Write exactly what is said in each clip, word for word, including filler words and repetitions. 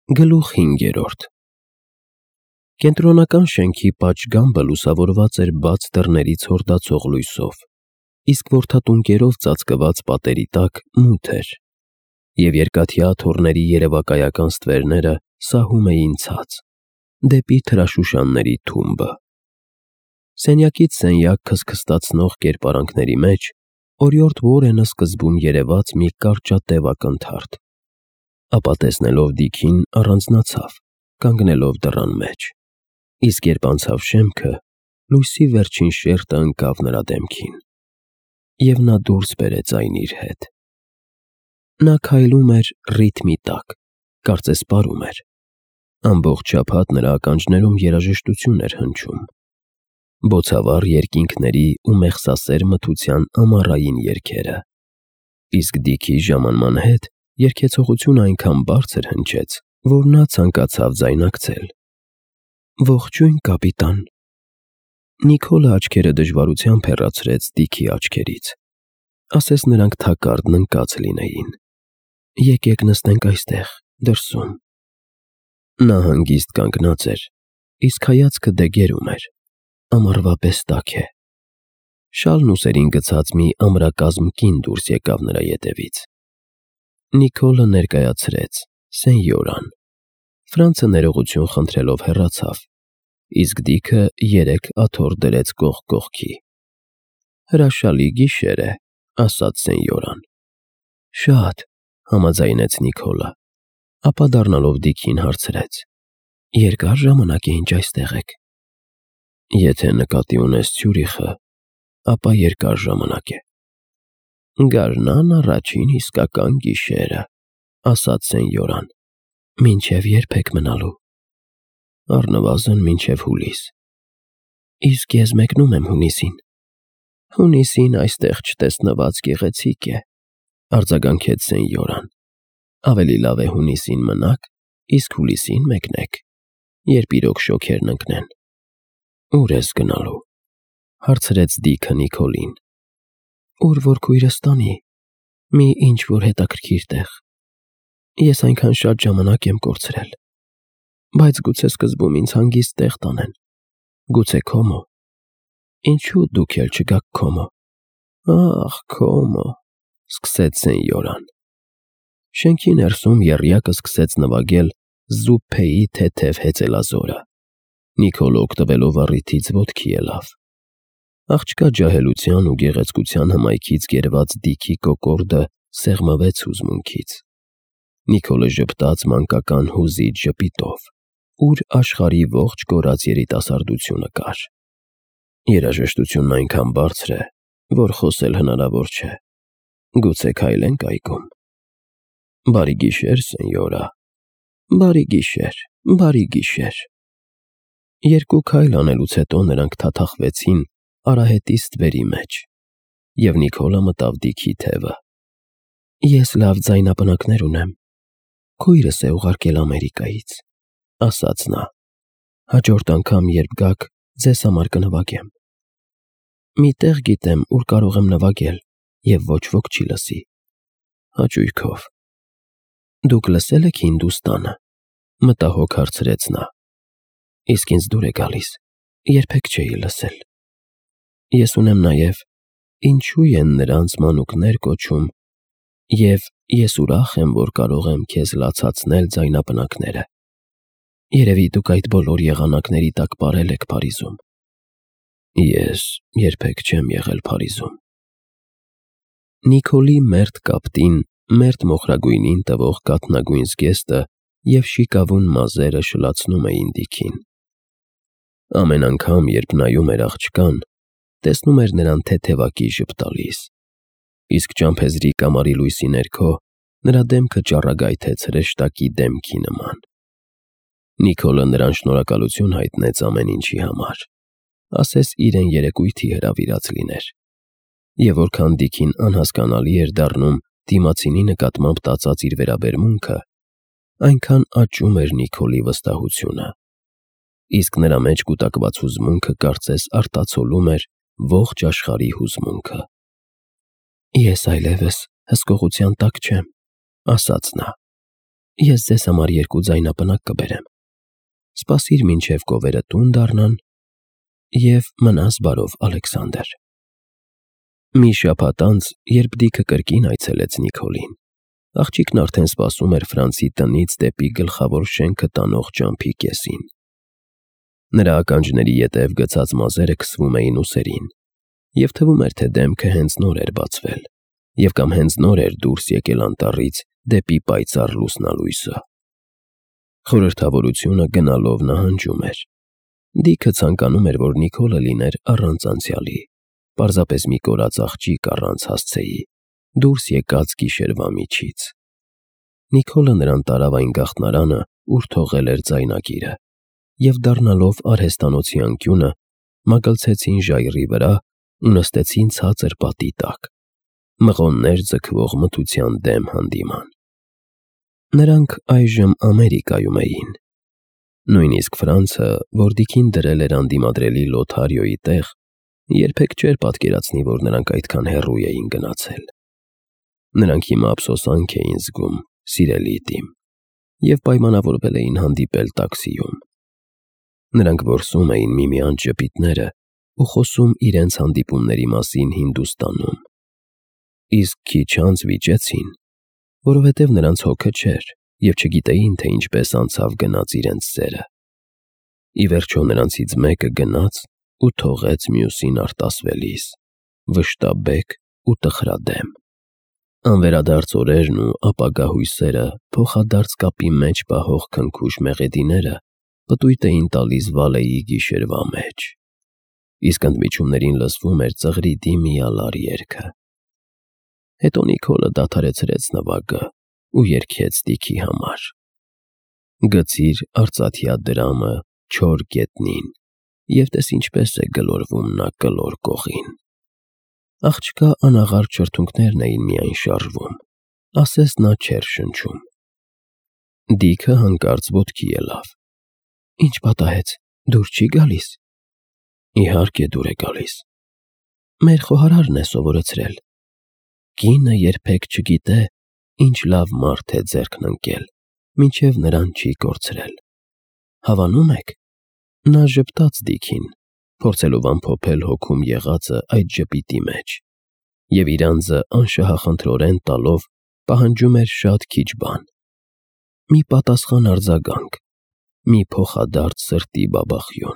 Գլուխ հինգերորդ Կենտրոնական շենքի պատշգամբը լուսավորված էր բաց դռներից հորդացող լույսով, իսկ որդատունկերով ծածկված պատերի տակ մութ էր, և երկաթյա աթոռների երևակայական ստվերները սահում էին ցած, դեպի թրաշուշանների թումբը։ Սենյակից սենյակ քստքստացնող կերպարանքների մեջ օրիորդ Ուորենը սկզբում երևաց մի կարճատև ակնթարթ, ապա տեսնելով Դիքին առանձնացավ, կանգնելով դռան մեջ, իսկ երբ անցավ շեմքը, լույսի վերջին շերտը ընկավ նրա դեմքին, և նա դուրս բերեց այն իր հետ։ Նա քայլում էր ռիթմի տակ, կարծես պարում էր, ամբողջ շաբաթ նրա ականջներում երաժշտություն էր հնչում, բոցավառ երկինքների ու մեղսասեր մթության ամառային երգերը, իսկ Դիքի ժամանման հետ երգեցողությունը այնքան բարձր հնչեց, որ նա ցանկացավ ձայնակցել։ Ողջույն, կապիտան։ Նիկոլը աչքերը դժվարությամբ հեռացրեց Դիքի աչքերից, ասես նրանք թակարդն ընկած լինեին։ Եկեք նստենք այստեղ, դրսում։ Նա հանգիստ կանգնած էր, իսկ հայացքը դեգերում էր, ամառվա պես տաք է։ Շալն ուսերին գցած մի ամրակազմ կին դուրս եկավ նրա ետևից։ Նիկոլը ներկայացրեց սենյորան։ Ֆրանցը ներողություն խնդրելով հեռացավ, իսկ Դիքը երեք աթոռ դրեց կողք կողքի։ Հրաշալի գիշեր է, ասաց սենյորան։ Շատ, համաձայնեց Նիկոլը, ապա դառնալով Դիքին հարցրեց. Երկար ժամանակ է ինչ այստեղ եք։ Եթե նկատի ունես Ցյուրիխը, ապա երկար ժամանակ է։ Գարնան առաջին իսկական գիշերը, ասաց սենյորան։ Մինչև երբ եք մնալու։ Առնվազն մինչև հուլիս։ Իսկ ես մեկնում եմ հունիսին։ Հունիսին այստեղ չտեսնված գեղեցիկ է, արձագանքեց սենյորան։ Ավելի լավ է հունիսին մնաք, իսկ հուլիսին մեկնեք, երբ իրոք շոգերն ընկնեն։ Ո՞ւր ես գնալու, հարցրեց Դիքը Նիկոլին։ Ուր որ քույրս տանի, մի ինչ-որ հետաքրքիր տեղ։ Ես այնքան շատ ժամանակ եմ կորցրել, բայց գուցե սկզբում ինձ հանգիստ տեղ տանեն, գուցե Քոմո։ Ինչու դուք էլ չգաք Քոմո։ Ախ, Քոմո, սկսեց սենյորան։ Շենքի ներսում եռյակը սկսեց նվագել Զուփպեի թեթև հեծելազորը։ Նիկոլը օգտվելով առիթից ոտքի ելավ։ Աղջկա ջահելության ու գեղեցկության հմայքից գերված Դիքի կոկորդը սեղմվեց հուզմունքից։ Նիկոլը ժպտաց մանկական հուզիչ ժպիտով, ուր աշխարհի ողջ կորած երիտասարդությունը կար։ Երաժշտությունն այնքան բարձր է, որ խոսել հնարավոր չէ։ Գուցե քայլենք այգում։ Բարի գիշեր, սենյորա։ Բարի գիշեր, բարի գիշեր։ Երկու քայլ անելուց հետո նրանք թաթախվեցին արահետի ստվերի մեջ, և Նիկոլը մտավ Դիքի թևը։ Ես լավ ձայնապնակներ ունեմ։ Քույրս է ուղարկել Ամերիկայից, ասաց նա։ Հաջորդ անգամ, երբ գաք, ձեզ համար կնվագեմ։ Մի տեղ գիտեմ, ուր կարող եմ նվագել, և ոչ ոք չի լսի։ Հաճույքով։ Դուք լսել եք Հինդուստանը, մտահոգ հարցրեց նա։ Իսկ ինձ դուր է գալիս, երբեք չէի լսել։ Ես ունեմ նաև ինչու են նրանց մանուկներ կոչում, և ես ուրախ եմ, որ կարող եմ քեզ լացացնել ձայնապնակները։ Երևի դուք այդ բոլոր եղանակների տակ ապրել եք Փարիզում։ Ես երբեք չեմ եղել Փարիզում։ Նիկոլի մերթ կապտին, մերթ մոխրագույնին տվող կաթնագույն զգեստը և շիկավուն մազերը շլացնում էին Դիքին։ Ամեն անգամ, երբ նայում էր աղջկան, տեսնում էր նրան թեթևակի ժպտալիս, իսկ ճամփեզրի կամարի լույսի ներքո նրա դեմքը ճառագայթեց հրեշտակի դեմքի նման։ Նիկոլը նրան շնորհակալություն հայտնեց ամեն ինչի համար, ասես իրեն երեկույթի հրավիրած լիներ, և որքան Դիքին անհասկանալի էր դառնում դիմացինի նկատմամբ տածած իր վերաբերմունքը, այնքան աճում էր Նիկոլի վստահությունը, իսկ նրա մեջ կուտակված հուզմունքը կարծես արտացոլում էր ողջ աշխարհի հուզմունքը։ Ես այլևս հսկողության տակ չեմ, ասաց նա։ ես ձեզ համար երկու ձայնապնակ կբերեմ։ Սպասիր մինչև կովերը տուն դառնան և մնաս բարով, Ալեքսանդր։ Մի շաբաթ անց, երբ Դիքը կրկին այցելեց Նիկոլին, աղջիկն արդեն սպասում էր Ֆրանցի տնից դեպի գլխավոր շենքը տանող ճամփի կեսին։ Նրա ականջների ետև գցած մազերը քսվում էին ուսերին, և թվում էր, թե դեմքը հենց նոր էր բացվել, և կամ հենց նոր էր դուրս եկել անտառից դեպի պայծառ լուսնալույսը։ Խորհրդավորությունը գնալով նահանջում էր։ Դիքը ցանկանում էր, որ Նիկոլը լիներ առանց անցյալի, պարզապես մի կորած աղջիկ առանց հասցեի, դուրս եկած գիշերվա միջից։ Նիկոլը նրան տարավ այն գաղտնարանը, ուր թողել էր ձայնագիրը, և դառնալով արհեստանոցի անկյունը, մագլցեցին ժայռի վրա ու նստեցին ցածր պատի տակ, մղոններ ձգվող մթության դեմ հանդիման։ Նրանք այժմ Ամերիկայում էին։ Նույնիսկ Ֆրանցը, որ Դիքին դրել էր անդիմադրելի Լոթարիոյի տեղ, երբեք չէր պատկերացնի, որ նրանք այդքան հեռու էին գնացել։ Նրանք հիմա ափսոսանք էին զգում, սիրելի Տիմ, և պայմանավորվել էին հանդիպել տաքսիում։ Նրանք որսում էին միմյանց ժպիտները ու խոսում իրենց հանդիպումների մասին Հինդուստանում։ Իսկ քիչ անց վիճեցին, որովհետև նրանց հոգը չէր և չգիտեին, թե ինչպես անցավ գնաց իրենց սերը։ Ի վերջո նրանցից մեկը գնաց ու թողեց մյուսին արտասվելիս, վշտաբեկ ու տխրադեմ։ Անվերադարձ օրերն ու ապագա հույսերը փոխադարձ կապի մեջ պահող քնքուշ մեղեդիները պտույտ էին տալիս Վալեի գիշերվա մեջ, իսկ ընդմիջումներին լսվում էր ծղրիդի միալար երգը։ Հետո Նիկոլը դադարեցրեց նվագը ու երգեց Դիքի համար. «Գցիր արծաթյա դրամը չոր գետնին, և տես ինչպես է գլորվում նա կլոր կողին»։ Աղջկա անաղարտ շրթունքներն էին միայն շարժվում, ասես նա չէր շնչում։ Դիքը հանկարծ ոտքի ելավ։ «Ինչ պատահեց, դուր չի գալիս»։ «Իհարկե դուր է գալիս։ Մեր խոհարարն է սովորեցրել. կինը երբեք չգիտե ինչ լավ մարդ է ձեռքն ընկել, մինչև նրան չի կորցրել։ Հավանո՞ւմ եք»։ Նա ժպտաց Դիքին, փորձելով ամփոփել հոգում եղածը այդ ժպիտի մեջ, և իր անձը անշահախնդրորեն տալով պահանջում էր շատ քիչ բան՝ մի պատասխան արձագանք, մի փոխադարձ սրտի բաբախյուն։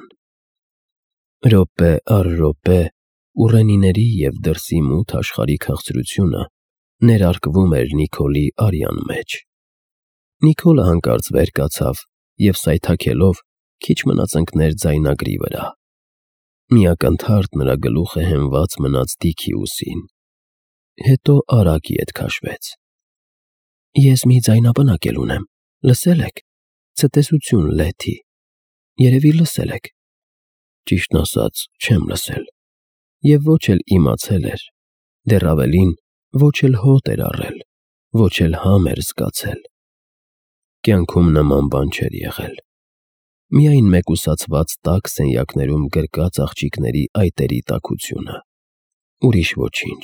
Րոպե առ րոպե ուռենիների և դրսի մութ աշխարհի քաղցրությունը ներարկվում էր Նիկոլի արյան մեջ։ Նիկոլը հանկարծ վեր կացավ և սայթաքելով քիչ մնաց ընկներ ձայնագրի վրա։ Մի ակնթարթ նրա գլուխը հենված մնաց Դիքի ուսին, հետո արագ ետ քաշվեց։ «Ես մի ձայնապնակ էլ ունեմ, լսե՞լ եք, ցտեսություն, Լեթի, երևի լսել եք»։ Ճիշտն ասած, չեմ լսել, և ոչ էլ իմացել էր, դեռ ավելին, ոչ էլ հոտ էր առել, ոչ էլ համ էր զգացել։ Կյանքում նման բան չէր եղել։ Միայն մեկուսացված տաք սենյակներում գրկած աղջիկների այտերի տաքությունը, ուրիշ ոչինչ։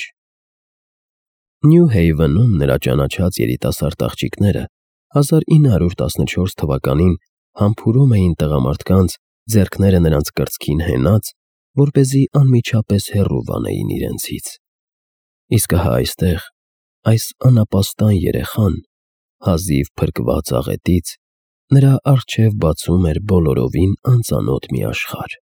Նյու Հեյվենում նրա ճանաչած երիտասարդ աղջիկները հազար ինը հարյուր տասնչորս թվականին համբուրում էին տղամարդկանց, ձեռքները նրանց կրծքին հենած, որպեսզի անմիջապես հեռու վանեին իրենցից։ Իսկ ահա այստեղ, այս անապաստան երեխան, հազիվ փրկված աղետից, նրա առջև բացում էր բոլորովին անծանոթ մի աշխարհ։